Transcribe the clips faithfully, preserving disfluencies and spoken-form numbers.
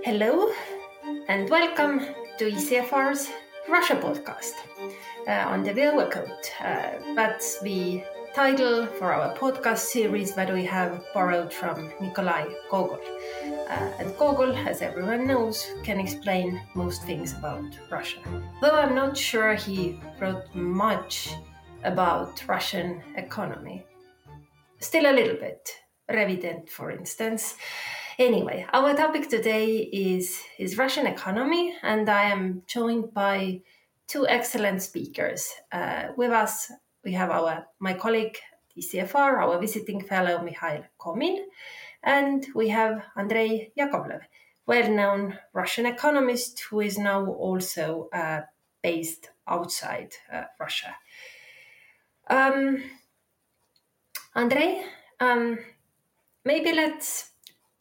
Hello and welcome to E C F R's Russia podcast uh, on the Vilva Code. Uh, that's the title for our podcast series that we have borrowed from Nikolai Gogol. Uh, and Gogol, as everyone knows, can explain most things about Russia. Though I'm not sure he wrote much about Russian economy. Still a little bit. Revident, for instance. Anyway, our topic today is, is Russian economy, and I am joined by two excellent speakers. Uh, with us, we have our my colleague, E C F R, our visiting fellow, Mikhail Komin, and we have Andrei Yakovlev, well-known Russian economist who is now also uh, based outside uh, Russia. Um, Andrei, um, maybe let's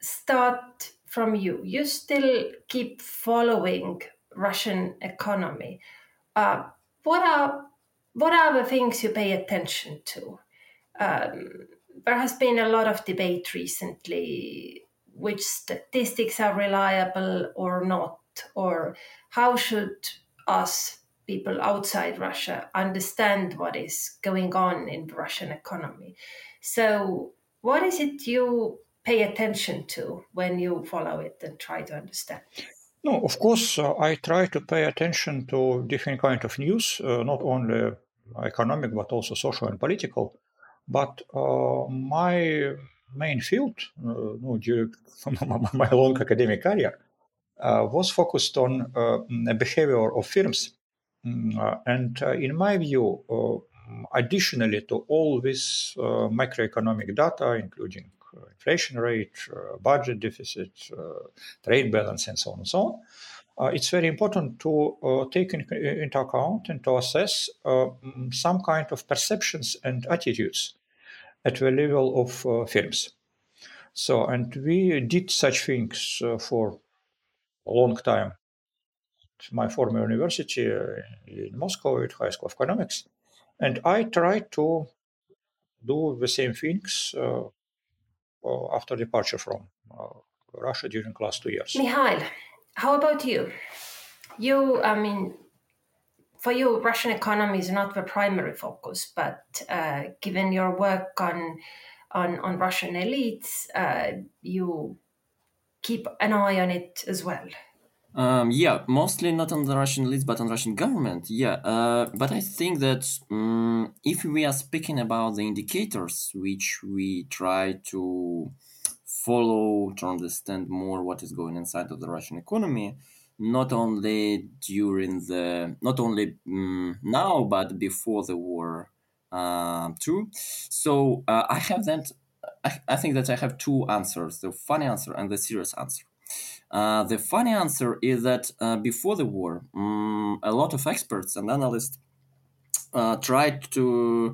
start from you. You still keep following Russian economy. Uh, what are what are the things you pay attention to? Um, there has been a lot of debate recently which statistics are reliable or not, or how should us people outside Russia understand what is going on in the Russian economy. So what is it you pay attention to when you follow it and try to understand? No, of course, uh, I try to pay attention to different kind of news, uh, not only economic, but also social and political. But uh, my main field, uh, no, during my long academic career, uh, was focused on uh, the behavior of firms. Mm, uh, and uh, in my view, uh, additionally to all this uh, macroeconomic data, including uh, inflation rate, uh, budget deficit, uh, trade balance, and so on and so on, uh, it's very important to uh, take in, into account and to assess uh, some kind of perceptions and attitudes at the level of uh, firms. So, and we did such things uh, for a long time. My former university uh, in Moscow at High School of Economics, and I tried to do the same things uh, uh, after departure from uh, Russia during last two years. Mikhail, how about you? You, I mean, for you, Russian economy is not the primary focus, but uh, given your work on on, on Russian elites, uh, you keep an eye on it as well. Um, yeah, mostly not on the Russian elites, but on Russian government. Yeah, uh, but I think that um, if we are speaking about the indicators which we try to follow to understand more what is going inside of the Russian economy, not only during the, not only um, now, but before the war uh, too. So uh, I have that. I, I think that I have two answers: the funny answer and the serious answer. Uh, the funny answer is that uh, before the war, um, a lot of experts and analysts uh, tried to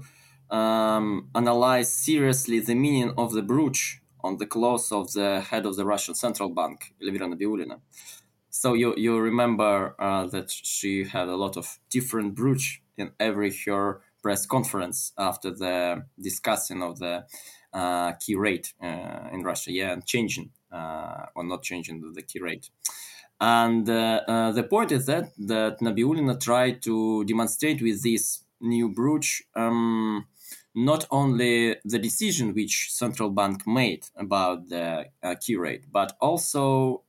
um, analyze seriously the meaning of the brooch on the clothes of the head of the Russian Central Bank, Elvira Nabiullina. So you you remember uh, that she had a lot of different brooch in every her press conference after the discussing of the uh, key rate uh, in Russia, yeah, and changing uh, or not changing the, the key rate. And uh, uh, the point is that that Nabiullina tried to demonstrate with this new brooch um, not only the decision which central bank made about the uh, key rate, but also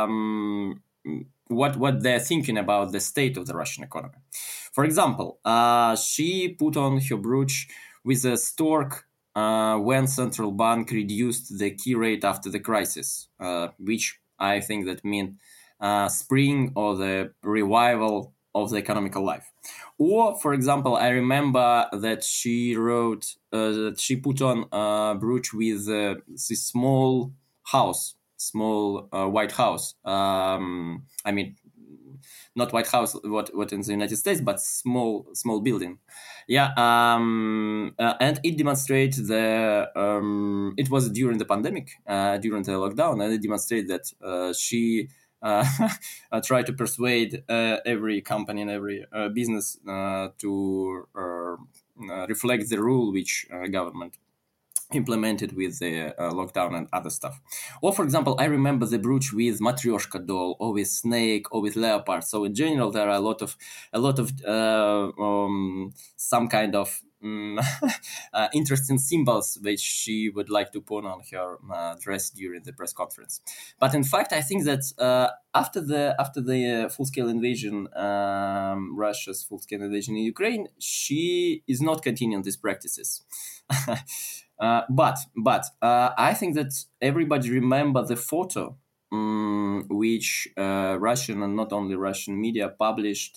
um, what what they're thinking about the state of the Russian economy. For example, uh, she put on her brooch with a stork uh, when central bank reduced the key rate after the crisis, uh, which I think that meant uh, spring or the revival of the economical life. Or, for example, I remember that she wrote uh, that she put on a brooch with uh, this small house, small uh, white house. Um, I mean, not White House, what what in the United States, but small small building. Yeah, um, uh, and it demonstrates the. Um, it was during the pandemic, uh, during the lockdown, and it demonstrates that uh, she. Uh, tried to persuade uh, every company and every uh, business uh, to uh, reflect the rule which uh, government implemented with the uh, lockdown and other stuff. Or, for example, I remember the brooch with Matryoshka doll, or with snake, or with leopard. So in general, there are a lot of a lot of uh, um, some kind of um, uh, interesting symbols which she would like to put on her uh, dress during the press conference. But in fact, I think that uh, after the after the uh, full-scale invasion, um, Russia's full-scale invasion in Ukraine, she is not continuing these practices. Uh, but but uh, I think that everybody remember the photo um, which uh, Russian and not only Russian media published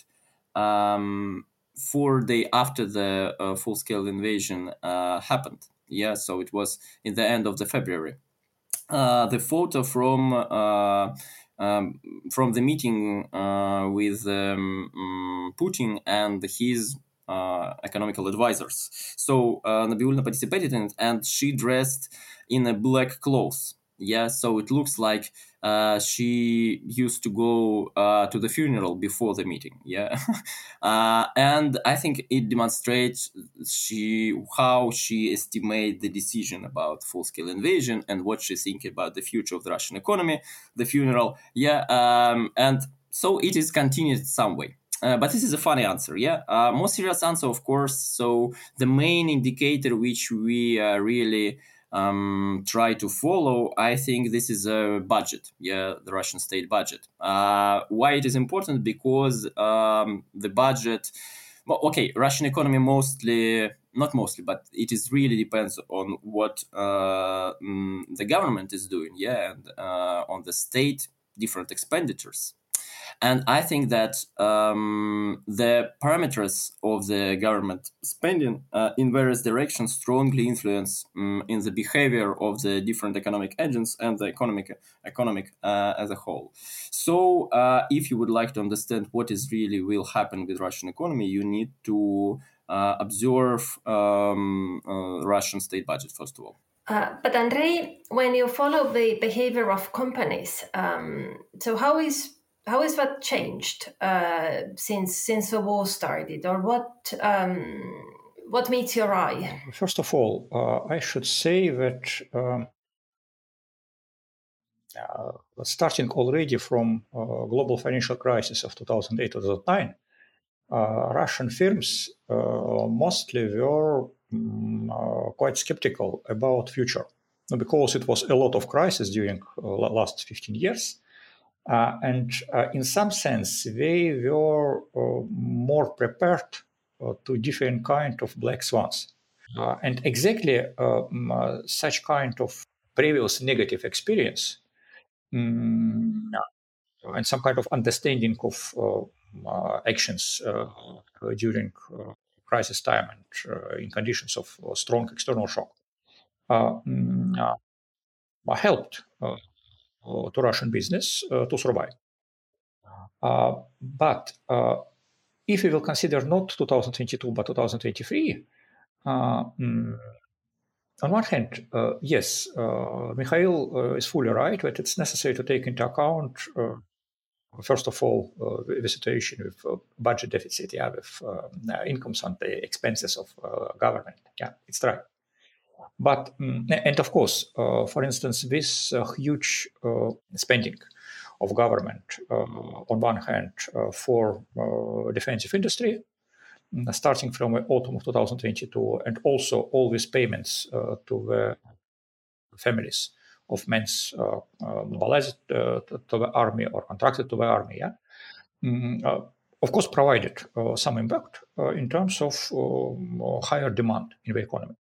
um, four days after the uh, full-scale invasion uh, happened. Yeah, so it was in the end of the February. Uh, the photo from uh, um, from the meeting uh, with um, um, Putin and his uh, economical advisors. So uh, Nabiulna participated in it, and she dressed in a black clothes. Yeah, so it looks like uh, she used to go uh, to the funeral before the meeting. Yeah, uh, and I think it demonstrates she how she estimates the decision about full-scale invasion and what she thinks about the future of the Russian economy. The funeral, yeah, um, and so it is continued some way. Uh, but this is a funny answer, yeah. Uh, more serious answer, of course. So the main indicator which we uh, really um, try to follow, I think this is a budget, yeah, the Russian state budget. Uh, why it is important? Because um, the budget, well, okay, Russian economy mostly, not mostly, but it is really depends on what uh, mm, the government is doing, yeah, and uh, on the state different expenditures. And I think that um, the parameters of the government spending uh, in various directions strongly influence um, in the behavior of the different economic agents and the economic economic uh, as a whole. So, uh, if you would like to understand what is really will happen with Russian economy, you need to uh, observe um, uh, Russian state budget first of all. Uh, but Andrei, when you follow the behavior of companies, um, so how is how is that changed uh, since since the war started, or what um, what meets your eye? First of all, uh, I should say that um, uh, starting already from uh, global financial crisis of two thousand eight to two thousand nine, uh, Russian firms uh, mostly were um, uh, quite skeptical about future because it was a lot of crisis during uh, last fifteen years. Uh, and uh, in some sense, they were uh, more prepared uh, to different kind of black swans. Uh, and exactly um, uh, such kind of previous negative experience um, and some kind of understanding of uh, uh, actions uh, during uh, crisis time and uh, in conditions of uh, strong external shock uh, uh, helped uh, to Russian business uh, to survive. Uh, but uh, if we will consider not two thousand twenty-two but two thousand twenty-three, uh, mm, on one hand, uh, yes, uh, Mikhail uh, is fully right that it's necessary to take into account, uh, first of all, uh, the situation with uh, budget deficit, yeah, with uh, incomes and the expenses of uh, government. Yeah, it's right. But, um, and of course, uh, for instance, this uh, huge uh, spending of government, uh, on one hand, uh, for uh, defensive industry, starting from autumn of two thousand twenty-two, and also all these payments uh, to the families of men's uh, uh, mobilized uh, to, to the army or contracted to the army, yeah, mm, uh, of course, provided uh, some impact uh, in terms of uh, higher demand in the economy.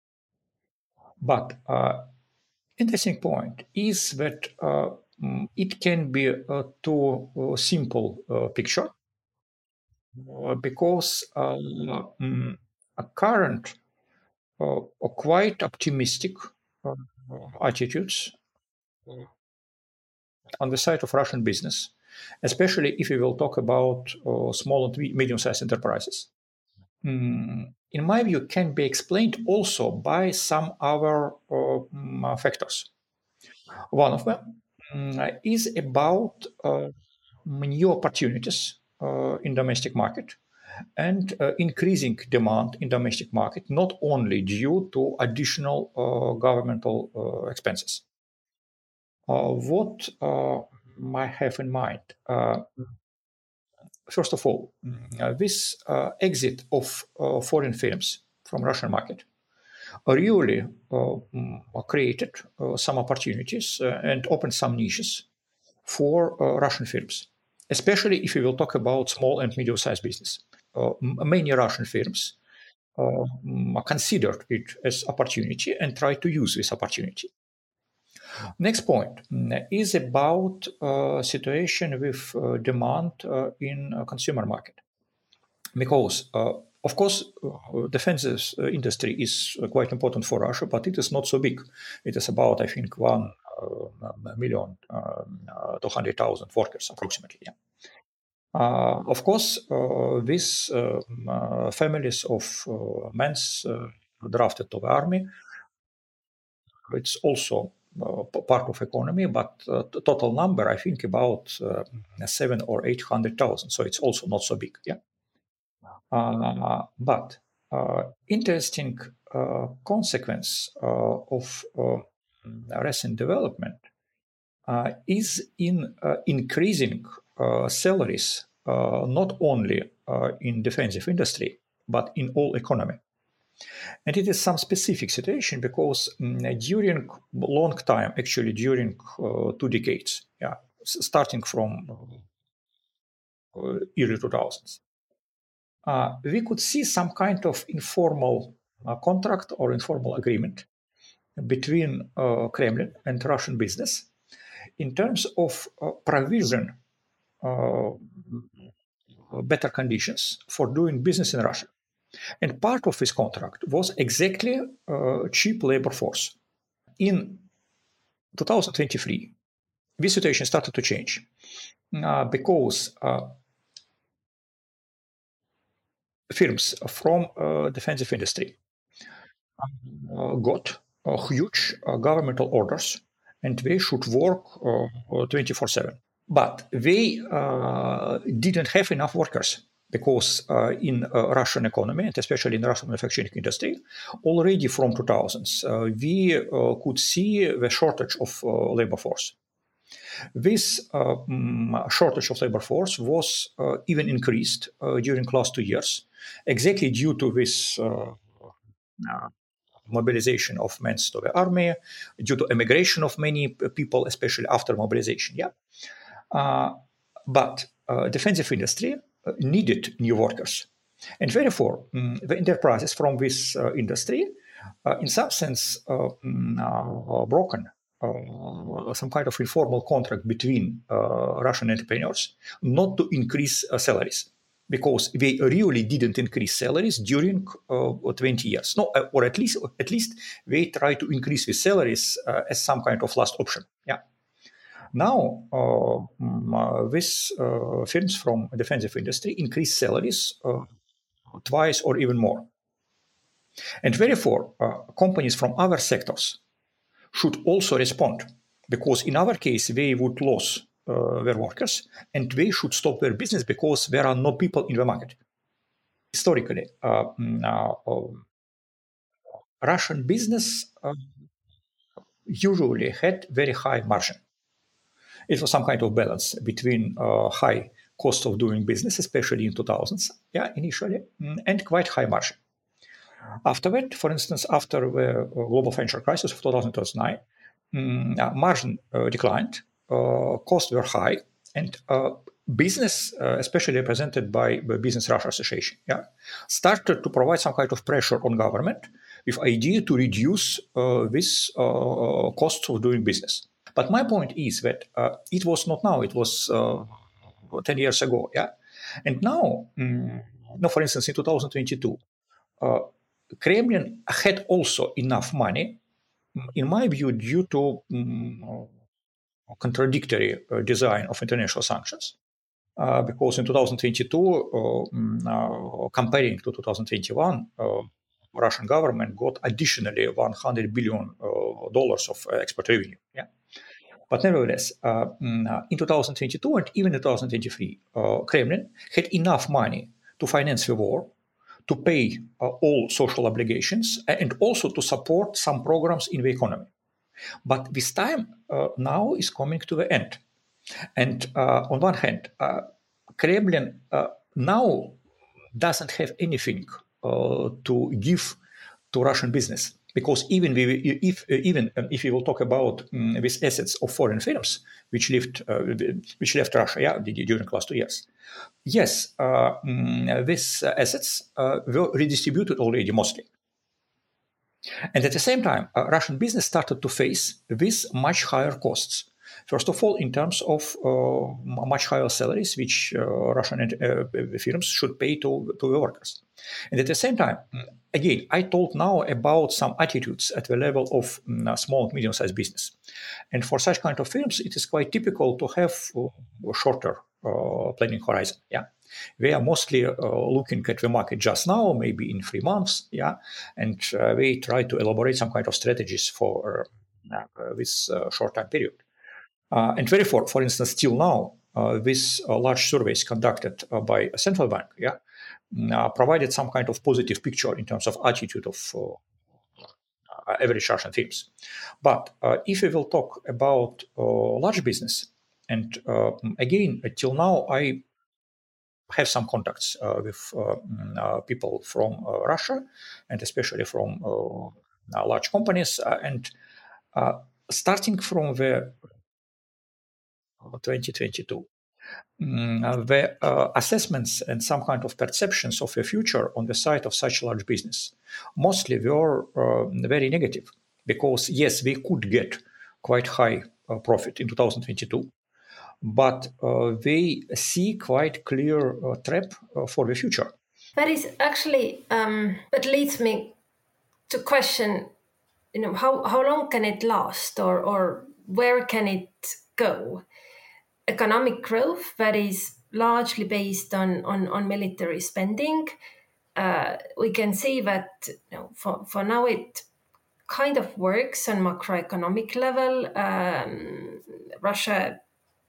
But uh, interesting point is that uh, it can be a too uh, simple uh, picture uh, because uh, um, a current uh, quite optimistic uh, attitudes on the side of Russian business, especially if we will talk about uh, small and medium-sized enterprises. Mm, in my view, can be explained also by some other uh, factors. One of them mm, is about uh, new opportunities uh, in domestic market, and uh, increasing demand in domestic market, not only due to additional uh, governmental uh, expenses. Uh, what uh, I have in mind, uh, first of all, uh, this uh, exit of uh, foreign films from Russian market really uh, created uh, some opportunities uh, and opened some niches for uh, Russian firms, especially if we will talk about small and medium-sized business. Uh, many Russian firms uh, considered it as opportunity and try to use this opportunity. Next point is about uh, situation with uh, demand uh, in uh, consumer market, because uh, of course uh, defense industry is quite important for Russia, but it is not so big. It is about I think one uh, million um, uh, two hundred thousand workers approximately. Yeah. Uh, of course, uh, these uh, uh, families of uh, men uh, drafted to the army, it's also uh, part of economy, but uh, the total number I think about uh, seven or eight hundred thousand. So it's also not so big. Yeah. Uh, but uh, interesting uh, consequence uh, of uh, recent development uh, is in uh, increasing uh, salaries uh, not only uh, in defensive industry but in all economy. And it is some specific situation because um, during long time, actually during uh, two decades, yeah, starting from uh, early two thousands, uh, we could see some kind of informal uh, contract or informal agreement between uh, Kremlin and Russian business in terms of uh, provision uh, better conditions for doing business in Russia. And part of this contract was exactly uh, cheap labor force. In two thousand twenty-three, this situation started to change uh, because uh, firms from uh, defensive industry uh, got uh, huge uh, governmental orders and they should work uh, twenty-four seven. But they uh, didn't have enough workers because uh, in uh, Russian economy, and especially in Russian manufacturing industry, already from two thousands, uh, we uh, could see the shortage of uh, labor force. This uh, shortage of labor force was uh, even increased uh, during last two years, exactly due to this uh, uh, mobilization of men to the army, due to emigration of many people, especially after mobilization. Yeah, uh, but uh, defensive industry uh, needed new workers, and therefore um, the enterprises from this uh, industry, uh, in some sense, uh, uh, broken uh, some kind of informal contract between uh, Russian entrepreneurs not to increase uh, salaries, because they really didn't increase salaries during uh, twenty years. No, or at least at least they try to increase the salaries uh, as some kind of last option. Yeah. Now, uh, uh, these uh, firms from defensive industry increase salaries uh, twice or even more. And therefore, uh, companies from other sectors should also respond, because in our case, they would lose uh, their workers and they should stop their business because there are no people in the market. Historically, uh, uh, Russian business uh, usually had very high margin. It was some kind of balance between uh, high cost of doing business, especially in two thousands, yeah, initially, and quite high margin. After that, for instance, after the global financial crisis of two thousand nine, uh, margin uh, declined, uh, costs were high, and uh, business, uh, especially represented by the Business Russia Association, yeah, started to provide some kind of pressure on government with idea to reduce uh, this uh, cost of doing business. But my point is that uh, it was not now, it was uh, ten years ago. Yeah. And now, um, now, for instance, in two thousand twenty-two, uh, Kremlin had also enough money, in my view, due to um, contradictory uh, design of international sanctions. Uh, because in two thousand twenty-two, uh, uh, comparing to two thousand twenty-one, uh, Russian government got additionally one hundred billion dollars of export revenue. Yeah. But nevertheless, uh, in two thousand twenty-two and even in two thousand twenty-three, uh, Kremlin had enough money to finance the war, to pay uh, all social obligations, and also to support some programs in the economy. But this time uh, now is coming to the end. And uh, on one hand, uh, Kremlin uh, now doesn't have anything uh, to give to Russian business, because even we, if even if we will talk about um, these assets of foreign firms which left uh, which left Russia, yeah, during the last two years, yes, uh, um, these assets uh, were redistributed already mostly. And at the same time, uh, Russian business started to face with much higher costs. First of all, in terms of uh, much higher salaries, which uh, Russian uh, firms should pay to, to the workers. And at the same time, again, I told now about some attitudes at the level of um, small and medium-sized business. And for such kind of firms, it is quite typical to have a shorter uh, planning horizon. Yeah. They are mostly uh, looking at the market just now, maybe in three months, yeah, and uh, they try to elaborate some kind of strategies for uh, this uh, short time period. Uh, and therefore, for instance, till now, uh, this uh, large surveys conducted uh, by a central bank, yeah, uh, provided some kind of positive picture in terms of attitude of uh, average Russian firms. But uh, if we will talk about uh, large business, and uh, again, till now, I have some contacts uh, with uh, uh, people from uh, Russia, and especially from uh, large companies. Uh, and uh, starting from the twenty twenty-two, um, uh, the uh, assessments and some kind of perceptions of the future on the side of such large business mostly were uh, very negative, because yes, we could get quite high uh, profit in two thousand twenty-two. But uh, they see quite clear uh, trap uh, for the future. That is actually um, that leads me to question, you know, how, how long can it last, or or where can it go? Economic growth that is largely based on on, on military spending. Uh, we can see that, you know, for for now it kind of works on macroeconomic level. Um, Russia.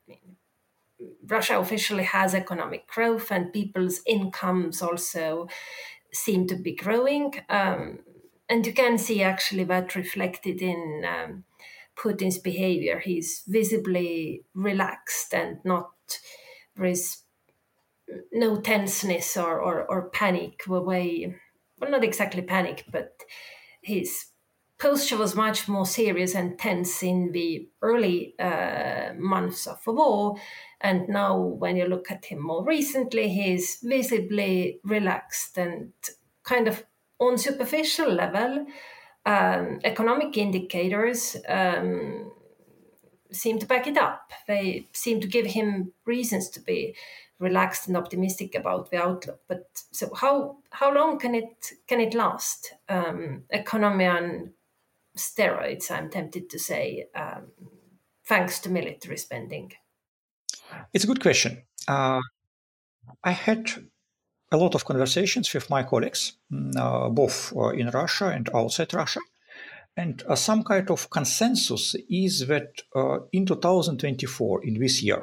Russia officially has economic growth, and people's incomes also seem to be growing. Um, and you can see actually that reflected in um, Putin's behavior. He's visibly relaxed and not, there is no tenseness or, or, or panic way. Well, not exactly panic, but his posture was much more serious and tense in the early uh, months of the war. And now when you look at him more recently, he's visibly relaxed and kind of on superficial level. Um, economic indicators um, seem to back it up. They seem to give him reasons to be relaxed and optimistic about the outlook. But so how how long can it can it last? Um, economy on steroids, I'm tempted to say, um, thanks to military spending. It's a good question. Uh, I had a lot of conversations with my colleagues, uh, both uh, in Russia and outside Russia. And uh, some kind of consensus is that uh, in two thousand twenty-four, in this year,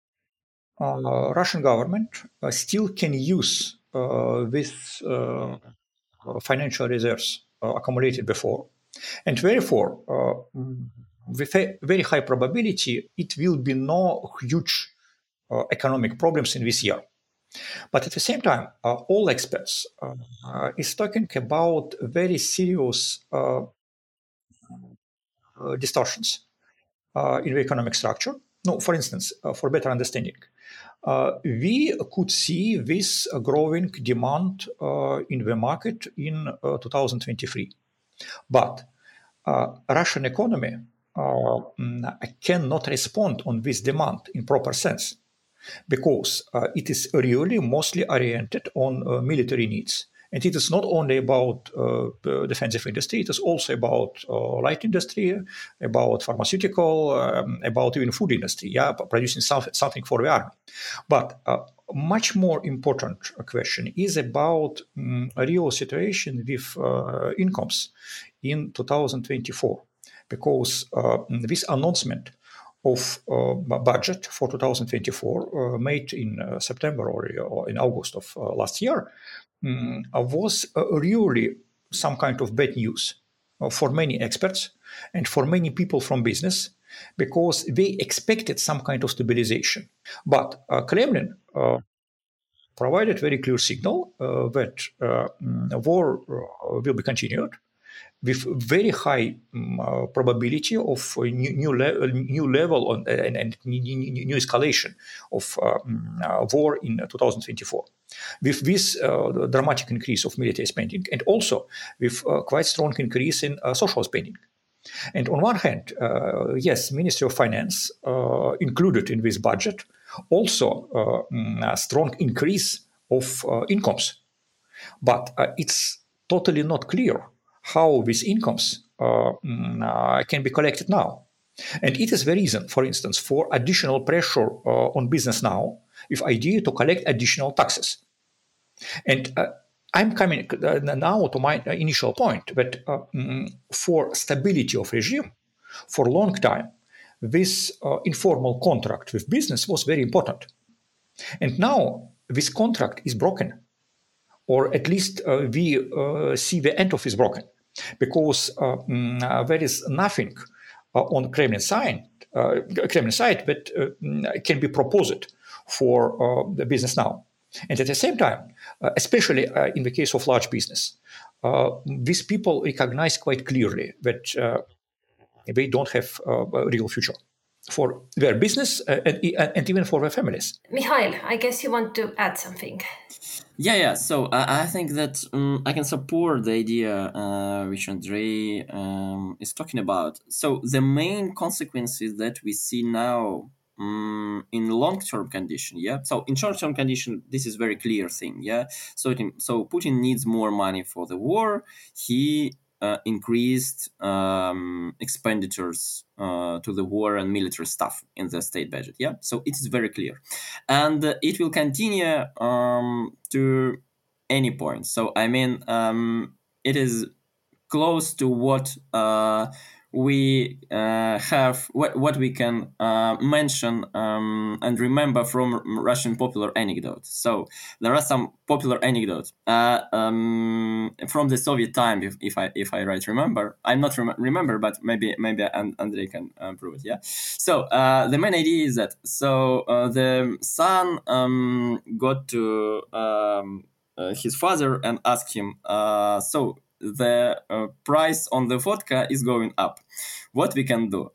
uh, Russian government uh, still can use uh, this uh, financial reserves uh, accumulated before. And therefore, uh, with a very high probability, it will be no huge uh, economic problems in this year. But at the same time, uh, all experts uh, uh, is talking about very serious uh, uh, distortions uh, in the economic structure. No, for instance, uh, for better understanding, uh, we could see this uh, growing demand uh, in the market in uh, two thousand twenty-three. But uh, Russian economy uh, cannot respond on this demand in proper sense, because uh, it is really mostly oriented on uh, military needs. And it is not only about uh, the defensive industry, it is also about uh, light industry, about pharmaceutical, um, about even food industry, yeah, producing something, something for the army. But uh, much more important question is about um, a real situation with uh, incomes in two thousand twenty-four, because uh, this announcement of uh, budget for two thousand twenty-four, uh, made in uh, September or, or in August of uh, last year, um, was uh, really some kind of bad news uh, for many experts and for many people from business, because they expected some kind of stabilization. But uh, Kremlin uh, provided very clear signal uh, that uh, war uh, will be continued with very high um, uh, probability of a new new, le- new level on, uh, and, and new escalation of uh, uh, war in two thousand twenty-four. With this uh, dramatic increase of military spending, and also with uh, quite strong increase in uh, social spending. And on one hand, uh, yes, Ministry of Finance uh, included in this budget also uh, a strong increase of uh, incomes. But uh, it's totally not clear how these incomes uh, uh, can be collected now. And it is the reason, for instance, for additional pressure uh, on business now, with idea to collect additional taxes. And uh, I'm coming now to my initial point that uh, for stability of regime, for a long time, this uh, informal contract with business was very important. And now this contract is broken, or at least uh, we uh, see the end of it broken, because uh, uh, there is nothing uh, on Kremlin side, uh, Kremlin side that uh, can be proposed for uh, the business now. And at the same time, uh, especially uh, in the case of large business, uh, these people recognize quite clearly that uh, they don't have uh, a real future for their business uh, and, and even for their families. Mikhail, I guess you want to add something. Yeah, yeah. So uh, I think that um, I can support the idea uh, which Andrei um, is talking about. So the main consequences that we see now um, in long-term condition, yeah. So in short-term condition, this is very clear thing, yeah. So it, so Putin needs more money for the war. He uh, increased um, expenditures uh, to the war and military stuff in the state budget, yeah. So it is very clear, and uh, it will continue um, to any point. So I mean, um, it is close to what uh, we uh, have, what, what we can uh, mention um, and remember from Russian popular anecdotes. So there are some popular anecdotes uh, um, from the Soviet time, if, if I if I right remember. I'm not rem- remember, but maybe maybe Andrei can uh, prove it. Yeah. So uh, the main idea is that so uh, the son um, got to um, uh, his father and asked him, uh, so. the uh, price on the vodka is going up. What we can do?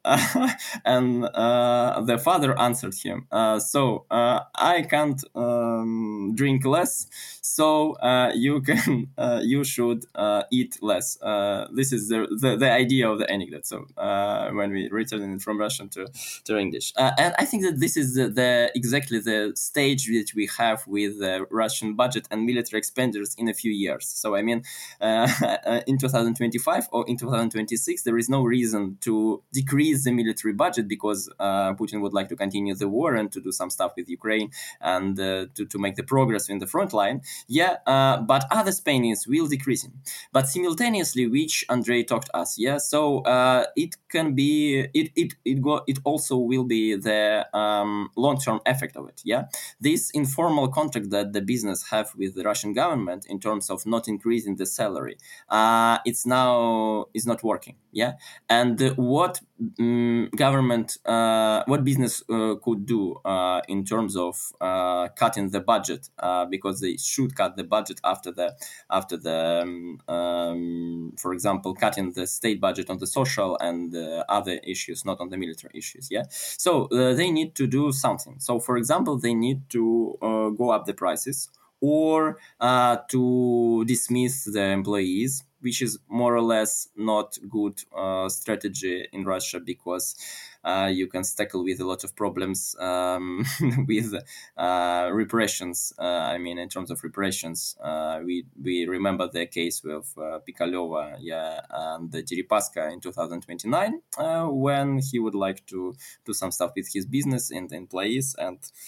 And uh, the father answered him, uh, so uh, I can't um, drink less, so uh, you can uh, you should uh, eat less. Uh, this is the, the the idea of the anecdote. So uh, when we return it from Russian to, to English, uh, and I think that this is the, the exactly the stage that we have with the Russian budget and military expenditures in a few years. So I mean, uh, in two thousand twenty-five or in two thousand twenty-six, there is no reason to decrease the military budget because uh, Putin would like to continue the war and to do some stuff with Ukraine and uh, to, to make the progress in the front line. Yeah, uh, but other spendings will decrease. But simultaneously, which Andrei talked us, yeah, so uh, it can be, it it it go, it also will be the um, long-term effect of it, yeah. This informal contract that the business have with the Russian government in terms of not increasing the salary, uh, it's now is not working, yeah. And uh, what um, government, uh, what business uh, could do uh, in terms of uh, cutting the budget, uh, because they should cut the budget after the after the, um, um, for example, cutting the state budget on the social and uh, other issues, not on the military issues. Yeah, so uh, they need to do something. So, for example, they need to uh, go up the prices or uh, to dismiss the employees, which is more or less not good uh, strategy in Russia because uh, you can tackle with a lot of problems um, with uh, repressions. Uh, I mean, in terms of repressions, uh, we we remember the case with uh, Pikalova, yeah, and Deripaska in two thousand twenty-nine, uh, when he would like to do some stuff with his business and employees, and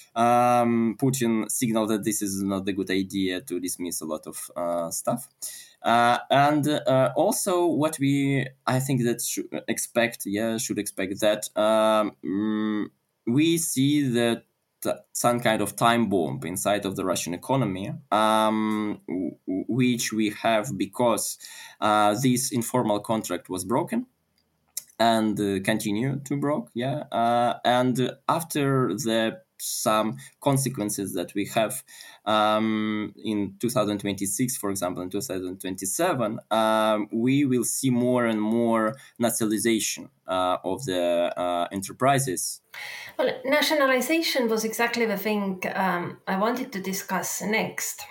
um, Putin signaled that this is not a good idea to dismiss a lot of uh, stuff. Uh, and uh, also what we, I think that should expect, yeah, should expect that um, mm, we see that some kind of time bomb inside of the Russian economy, um, w- which we have because uh, this informal contract was broken and uh, continue to broke, yeah. Uh, and after the some consequences that we have um, in two thousand twenty-six, for example, in two thousand twenty-seven, um, we will see more and more nationalization uh, of the uh, enterprises. Well, nationalization was exactly the thing um, I wanted to discuss next.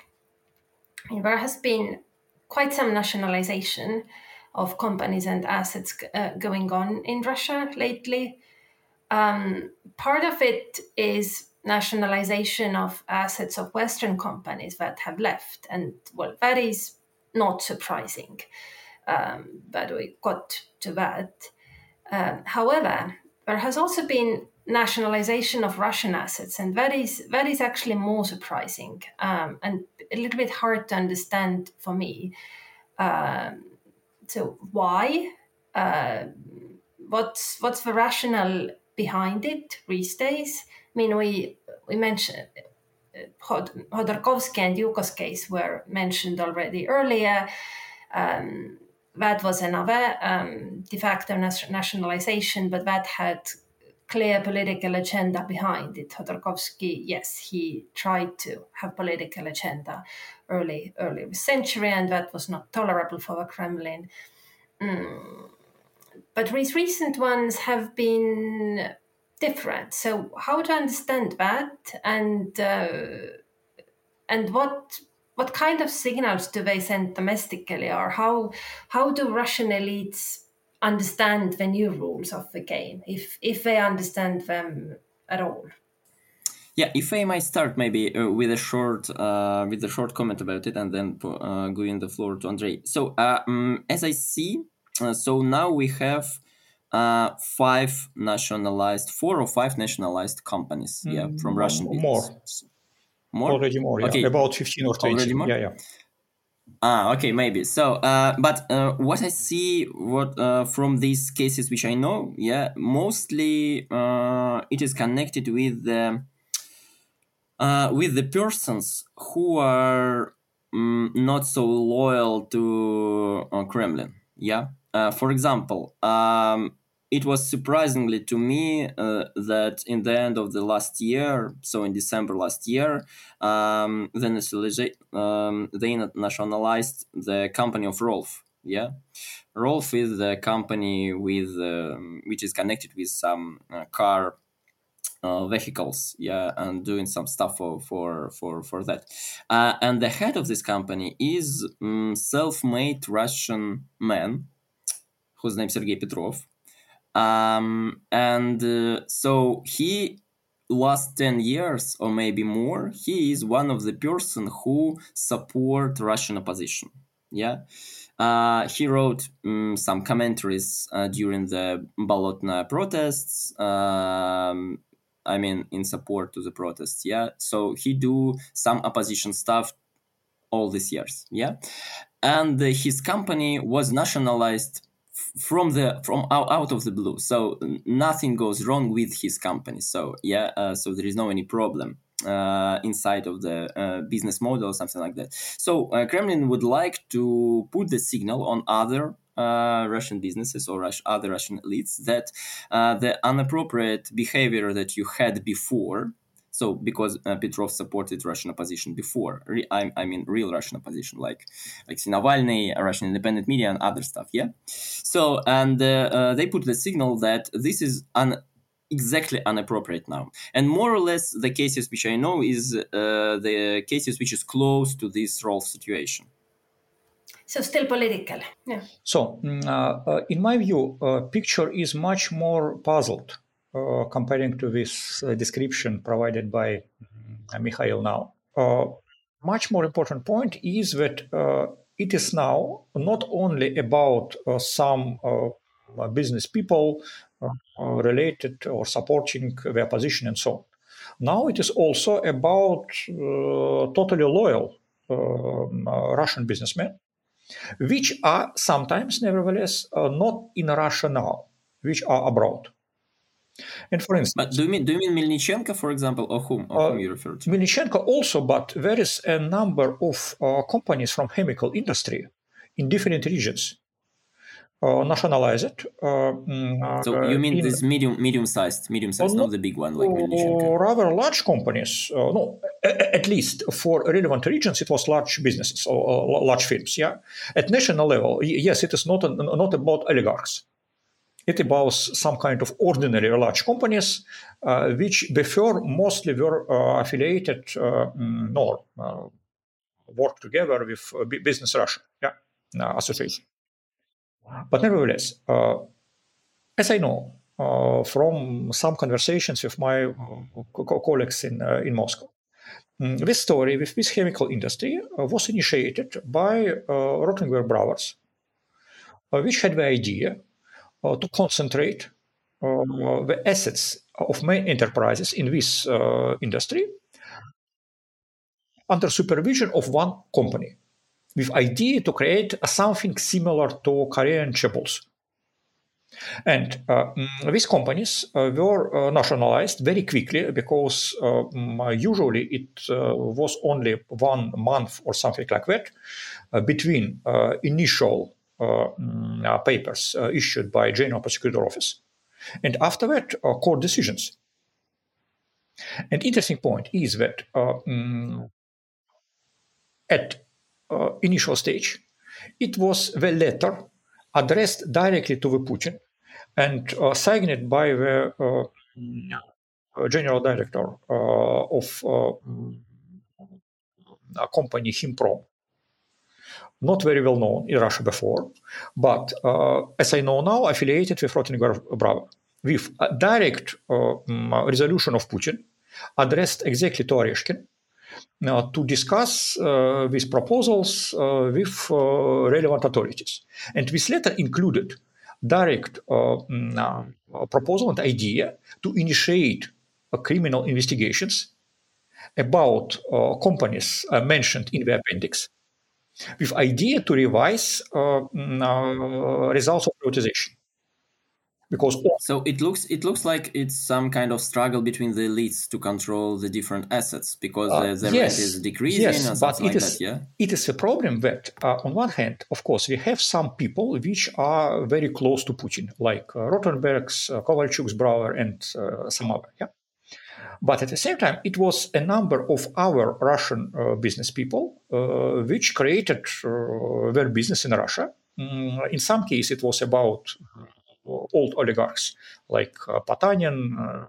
There has been quite some nationalization of companies and assets uh, going on in Russia lately. Um, part of it is nationalization of assets of Western companies that have left. And well, that is not surprising, um, but we got to that. Um, however, there has also been nationalization of Russian assets, and that is that is actually more surprising um, and a little bit hard to understand for me. Um, so why? Uh, what's what's the rationale behind it these days? I mean, we we mentioned Hod- Khodorkovsky and Yukos case were mentioned already earlier. Um, that was another um, de facto nas- nationalization, but that had clear political agenda behind it. Khodorkovsky, yes, he tried to have political agenda early early this century, and that was not tolerable for the Kremlin. Mm. But these recent ones have been different. So how to understand that, and uh, and what what kind of signals do they send domestically, or how how do Russian elites understand the new rules of the game, if if they understand them at all? Yeah, if I might start maybe uh, with a short uh, with a short comment about it, and then uh, giving the floor to Andrei. So uh, um, as I see, uh, so now we have uh, five nationalized, four or five nationalized companies, mm, yeah, from Russian business. More. More? Already more, yeah. Okay. About fifteen or twenty. Already more? Yeah, yeah. Ah, okay, maybe. So, uh, but uh, what I see, what uh, from these cases which I know, yeah, mostly uh, it is connected with the uh, with the persons who are um, not so loyal to uh, Kremlin. Yeah. Uh, for example, um, it was surprisingly to me uh, that in the end of the last year, so in December last year, um, the nationaliza- um, they nationalized the company of Rolf. Yeah, Rolf is the company with um, which is connected with some uh, car uh, vehicles. Yeah, and doing some stuff for for for for that. Uh, and the head of this company is um, self-made Russian man whose name is Sergei Petrov. Um, and uh, so he last ten years or maybe more, he is one of the person who support Russian opposition. Yeah. Uh, he wrote um, some commentaries uh, during the Bolotnaya protests. Um, I mean, in support to the protests. Yeah. So he do some opposition stuff all these years. Yeah. And uh, his company was nationalized from the from out, out of the blue, so nothing goes wrong with his company. So yeah, uh, so there is no any problem uh, inside of the uh, business model or something like that. So uh, Kremlin would like to put the signal on other uh, Russian businesses or Rus- other Russian elites that uh, the inappropriate behavior that you had before. So, because uh, Petrov supported Russian opposition before, Re- I, I mean, real Russian opposition, like like Navalny, Russian independent media, and other stuff. Yeah. So, and uh, uh, they put the signal that this is un- exactly inappropriate now, and more or less the cases which I know is uh, the cases which is close to this Rolf situation. So still political. Yeah. So, uh, in my view, uh, picture is much more puzzled. Uh, comparing to this uh, description provided by uh, Mikhail now. Uh, much more important point is that uh, it is now not only about uh, some uh, business people uh, related or supporting their position and so on, Now it is also about uh, totally loyal um, uh, Russian businessmen, which are sometimes, nevertheless, uh, not in Russia now, which are abroad. And for instance, But do you mean do you mean Melnichenko, for example, or whom or uh, whom you refer to? Melnichenko also, but there is a number of uh, companies from chemical industry in different regions uh, nationalized. Uh, mm, So uh, you mean in this medium medium sized medium uh, sized, not not the big one like Melnichenko? rather large companies. Uh, no, a- at least for relevant regions, it was large businesses or uh, large firms. Yeah, at national level, y- yes, it is not a, not about oligarchs. It about some kind of ordinary large companies, uh, which before mostly were uh, affiliated uh, mm, nor uh, work together with uh, Bu- Business Russia, yeah, uh, association. But nevertheless, uh, as I know uh, from some conversations with my uh, co- co- colleagues in uh, in Moscow, mm, this story with this chemical industry uh, was initiated by uh, Rottenberg brothers, uh, which had the idea uh, to concentrate uh, the assets of main enterprises in this uh, industry under supervision of one company, with idea to create a something similar to Korean chaebols. And uh, mm, these companies uh, were uh, nationalized very quickly because uh, mm, usually it uh, was only one month or something like that uh, between uh, initial uh, mm, uh, papers uh, issued by General Prosecutor Office and after that uh, court decisions. And interesting point is that uh, mm, at uh, initial stage, it was the letter addressed directly to the Putin and uh, signed by the uh, general director uh, of uh, a company Himpro, not very well known in Russia before, but uh, as I know now, affiliated with Rottenberg Bravo, with a direct uh, resolution of Putin addressed exactly to Oreshkin uh, to discuss uh, these proposals uh, with uh, relevant authorities. And this letter included direct uh, uh, proposal and idea to initiate uh, criminal investigations about uh, companies uh, mentioned in the appendix, with idea to revise uh, uh, results of privatization. Because So it looks it looks like it's some kind of struggle between the elites to control the different assets because Uh, uh, the rent yes, is decreasing yes, or but something it like is that. Yeah. it is a problem that uh, on one hand, of course, we have some people which are very close to Putin, like uh, Rottenberg's, uh, Kovalchuk's brother, and uh, some other. Yeah, but at the same time, it was a number of our Russian uh, business people uh, which created uh, their business in Russia. Mm, in some cases, it was about uh, old oligarchs like uh, Potanin, uh,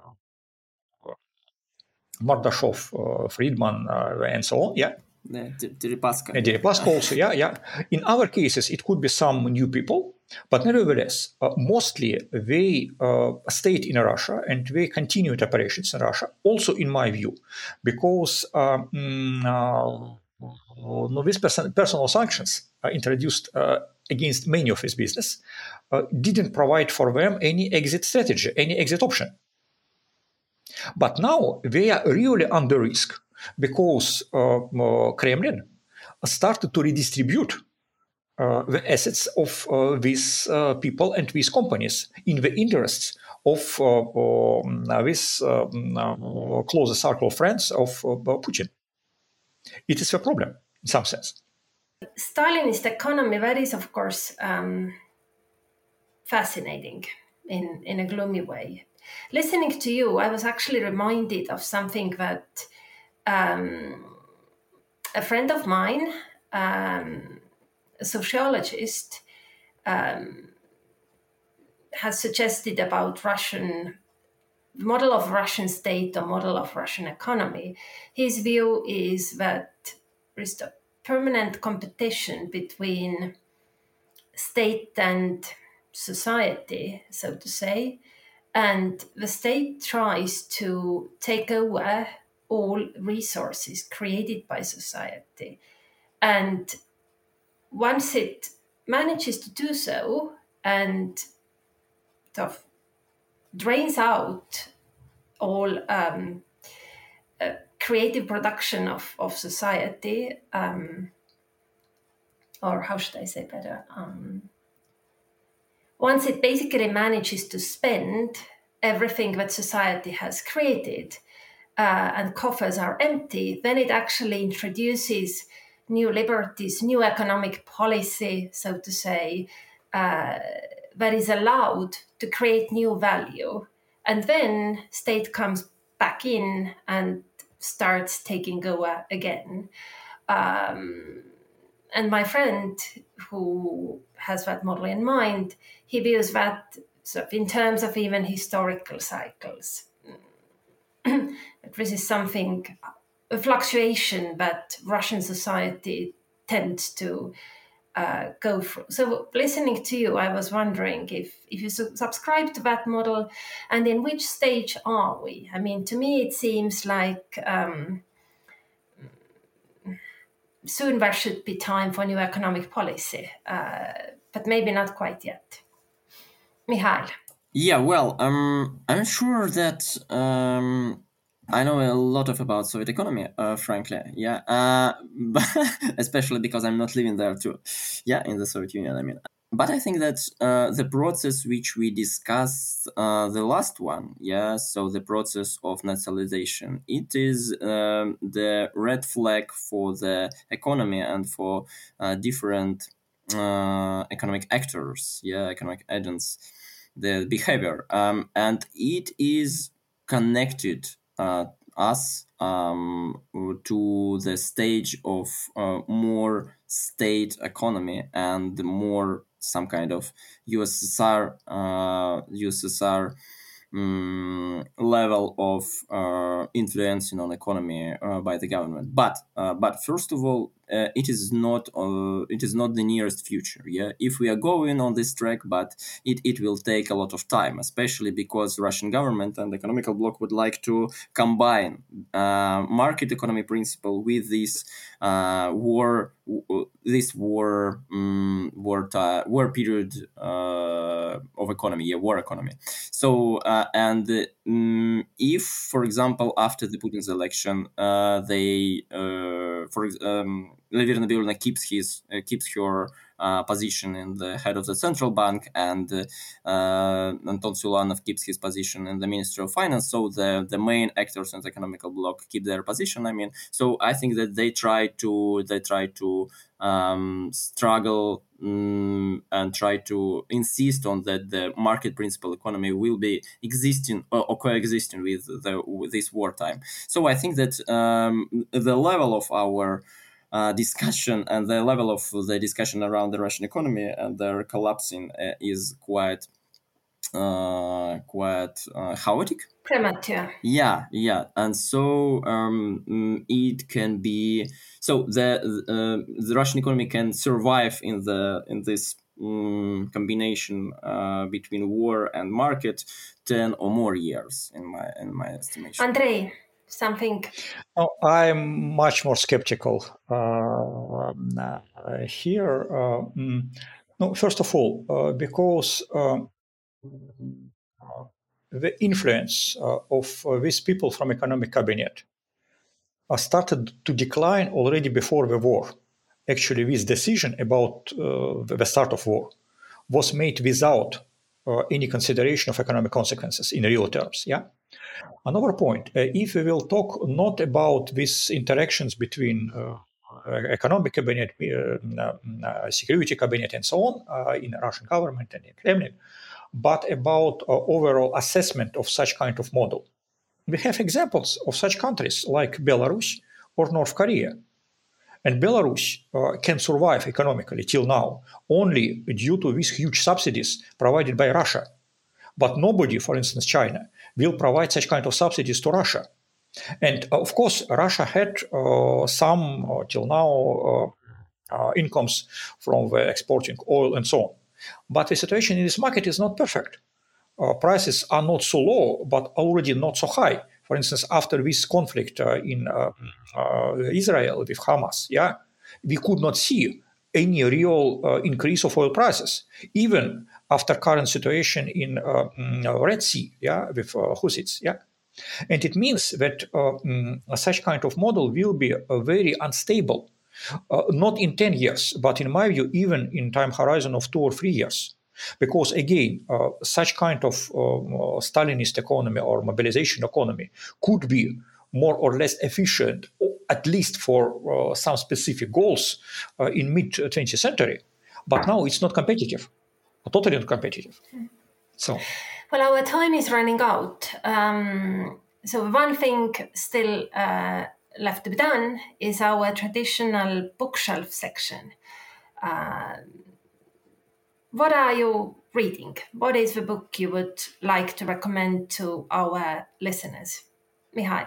Mordashov, uh, Friedman, uh, and so on. Yeah. The Deripaska. And Deripaska also, yeah, yeah. In our cases, it could be some new people, but nevertheless, uh, mostly they uh, stayed in Russia and they continued operations in Russia, also in my view, because um, uh, no, these person- personal sanctions uh, introduced uh, against many of his business uh, didn't provide for them any exit strategy, any exit option. But now they are really under risk because uh, uh, Kremlin started to redistribute uh, the assets of uh, these uh, people and these companies in the interests of uh, um, this um, uh, closest circle of friends of uh, Putin. It is a problem in some sense. Stalinist economy, that is, of course, um, fascinating in, in a gloomy way. Listening to you, I was actually reminded of something that um, a friend of mine, um, a sociologist, um, has suggested about Russian model of Russian state or model of Russian economy. His view is that there is a permanent competition between state and society, so to say, and the state tries to take over all resources created by society. And once it manages to do so and sort of drains out all um, uh, creative production of, of society, um, or how should I say better? Um, once it basically manages to spend everything that society has created uh, and coffers are empty, then it actually introduces new liberties, new economic policy, so to say, uh, that is allowed to create new value. And then state comes back in and starts taking over again. Um, and my friend who has that model in mind, he views that sort of in terms of even historical cycles. This is something, a fluctuation that Russian society tends to uh, go through. So listening to you, I was wondering if, if you su- subscribe to that model, and in which stage are we? I mean, to me, it seems like um, soon there should be time for new economic policy, uh, but maybe not quite yet. Mihail. Yeah, well, um, I'm sure that um, I know a lot of about Soviet economy, uh, frankly. Yeah, uh, especially because I'm not living there too. Yeah, in the Soviet Union, I mean. But I think that uh, the process which we discussed, uh, the last one, yeah, so the process of nationalization, it is um, the red flag for the economy and for uh, different uh, economic actors, yeah, economic agents, the behavior, um, and it is connected uh, us um, to the stage of uh, more state economy and more some kind of U S S R uh, U S S R um, level of uh, influencing on economy uh, by the government. But uh, but first of all, uh, it is not uh, it is not the nearest future. Yeah, if we are going on this track, but it, it will take a lot of time, especially because Russian government and economical bloc would like to combine uh, market economy principle with this uh, war this war um, war ta- war period uh, of economy, yeah, war economy. So uh, and um, if, for example, after the Putin's election, uh, they uh, for um, Elvira Nabiullina keeps his uh, keeps her uh, position in the head of the central bank, and uh, Anton Sulanov keeps his position in the Ministry of Finance. So the, the main actors in the economical bloc keep their position. I mean, so I think that they try to they try to um, struggle um, and try to insist on that the market principle economy will be existing or, or coexisting with the with this wartime. So I think that um, the level of our Uh, discussion and the level of the discussion around the Russian economy and their collapsing uh, is quite uh, quite uh, chaotic. Premature. Yeah, yeah, and so um, it can be so the uh, the Russian economy can survive in the in this um, combination uh, between war and market ten or more years in my in my estimation. Andrei, something. Oh, I'm much more skeptical uh, uh, here. Uh, mm, no, first of all, uh, because uh, the influence uh, of uh, these people from economic cabinet uh, started to decline already before the war. Actually, this decision about uh, the start of war was made without uh, any consideration of economic consequences in real terms. Yeah. Another point, uh, if we will talk not about these interactions between uh, economic cabinet, uh, uh, security cabinet, and so on uh, in Russian government and in Kremlin, but about uh, overall assessment of such kind of model. We have examples of such countries like Belarus or North Korea. And Belarus uh, can survive economically till now only due to these huge subsidies provided by Russia. But nobody, for instance, China, will provide such kind of subsidies to Russia. And uh, of course, Russia had uh, some, uh, till now, uh, uh, incomes from exporting oil and so on. But the situation in this market is not perfect. Uh, prices are not so low, but already not so high. For instance, after this conflict uh, in uh, uh, Israel with Hamas, yeah, we could not see any real uh, increase of oil prices, even after current situation in uh, Red Sea, yeah, with uh, Houthis, yeah. And it means that uh, mm, such kind of model will be uh, very unstable, uh, not in ten years, but in my view, even in time horizon of two or three years. Because again, uh, such kind of uh, Stalinist economy or mobilization economy could be more or less efficient, at least for uh, some specific goals uh, in mid twentieth century. But now it's not competitive, totally not competitive. So, well, our time is running out. Um, so one thing still uh, left to be done is our traditional bookshelf section. Uh, what are you reading? What is the book you would like to recommend to our listeners? Mikhail.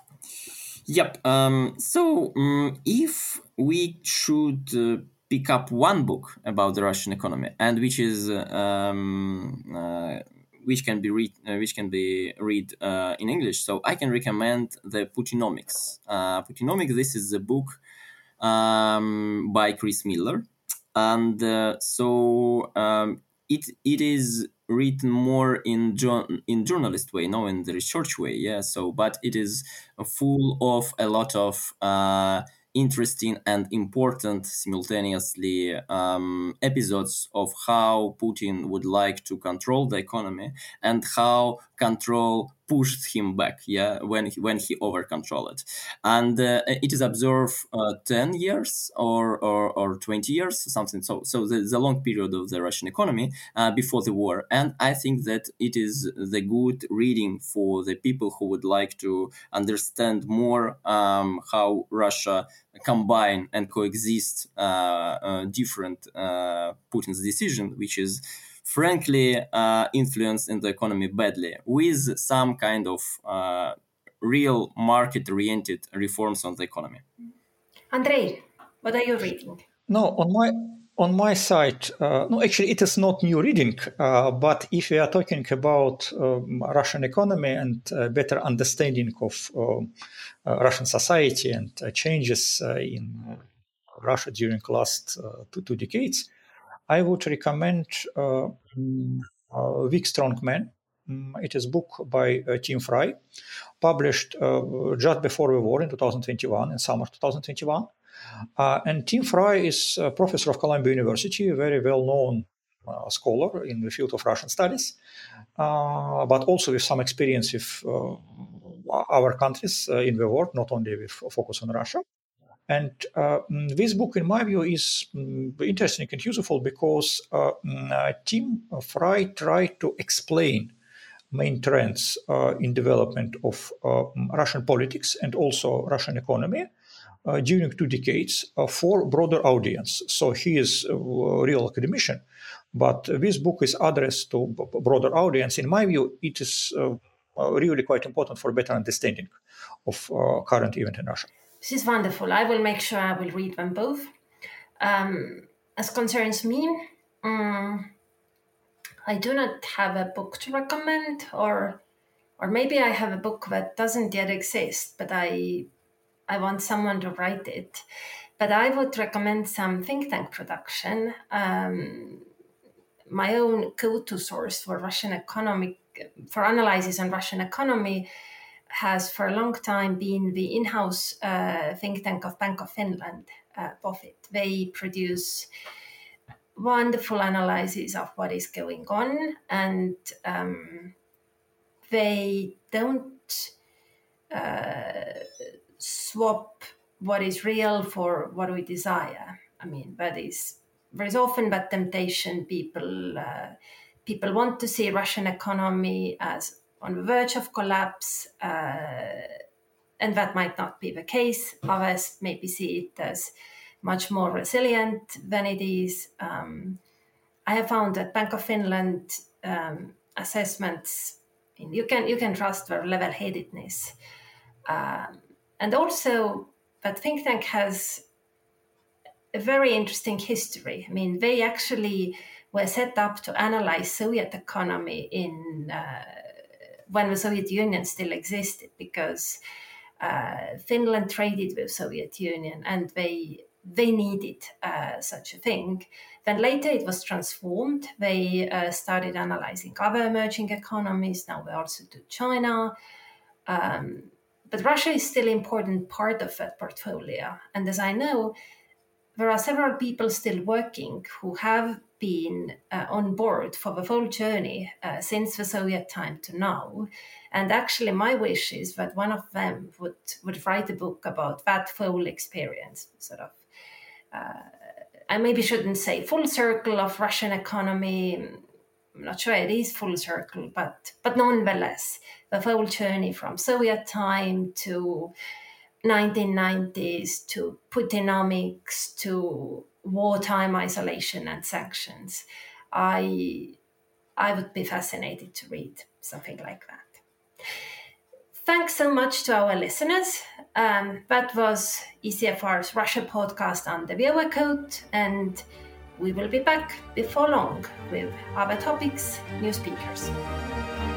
Yep. Um, so um, if we should uh, pick up one book about the Russian economy, and which is uh, um, uh, which can be read uh, which can be read uh, in English, so I can recommend the Putinomics. Uh, Putinomics. This is a book um, by Chris Miller, and uh, so um, it it is written more in jo- in journalist way, no, in the research way, yeah. So, but it is full of a lot of uh, interesting and important simultaneously um, episodes of how Putin would like to control the economy and how control pushed him back, yeah, when he, when he over control it. And uh, it is observed uh, ten years or, or or twenty years, something. So so the, the long period of the Russian economy uh, before the war. And I think that it is the good reading for the people who would like to understand more um, how Russia combine and coexist uh, uh, different uh, Putin's decision, which is frankly uh, influenced in the economy badly, with some kind of uh, real market-oriented reforms on the economy. Andrei, what are you reading? No, on my on my side, uh, no, actually, it is not new reading. Uh, but if we are talking about um, Russian economy and uh, better understanding of um, uh, Russian society and uh, changes uh, in uh, Russia during last uh, two, two decades, I would recommend uh, mm, uh, Weak Strong Man. Mm, it is a book by uh, Tim Fry, published uh, just before the war in two thousand twenty-one, in summer twenty twenty-one. Uh, and Tim Fry is a professor of Columbia University, a very well-known uh, scholar in the field of Russian studies, uh, but also with some experience with uh, our countries uh, in the world, not only with focus on Russia. And uh, this book, in my view, is um, interesting and useful because uh, uh, Tim Fry tried to explain main trends uh, in development of uh, Russian politics and also Russian economy uh, during two decades uh, for broader audience. So he is a real academician, but this book is addressed to b- broader audience. In my view, it is uh, uh, really quite important for better understanding of uh, current event in Russia. This is wonderful. I will make sure I will read them both. Um, as concerns me, um, I do not have a book to recommend, or or maybe I have a book that doesn't yet exist, but I I want someone to write it. But I would recommend some think tank production. Um, my own go-to source for Russian economic for analysis on Russian economy has for a long time been the in-house uh, think tank of Bank of Finland, uh, B O F I T. They produce wonderful analysis of what is going on, and um, they don't uh, swap what is real for what we desire. I mean, that is, there is often that temptation. People uh, people want to see Russian economy as on the verge of collapse, uh, and that might not be the case. Others maybe see it as much more resilient than it is. Um, I have found that Bank of Finland um, assessments, you can you can trust their level-headedness, um, and also that think tank has a very interesting history. I mean, they actually were set up to analyze Soviet economy in uh, when the Soviet Union still existed, because uh, Finland traded with Soviet Union and they they needed uh, such a thing. Then later it was transformed. They uh, started analyzing other emerging economies. Now they also do China. Um, but Russia is still an important part of that portfolio. And as I know, there are several people still working who have been uh, on board for the whole journey uh, since the Soviet time to now. And actually, my wish is that one of them would, would write a book about that whole experience, sort of. Uh, I maybe shouldn't say full circle of Russian economy. I'm not sure it is full circle, but but nonetheless, the whole journey from Soviet time to nineteen nineties to Putinomics to wartime isolation and sanctions. I I would be fascinated to read something like that. Thanks so much to our listeners. Um, that was E C F R's Russia podcast under the overcoat, and we will be back before long with other topics, new speakers.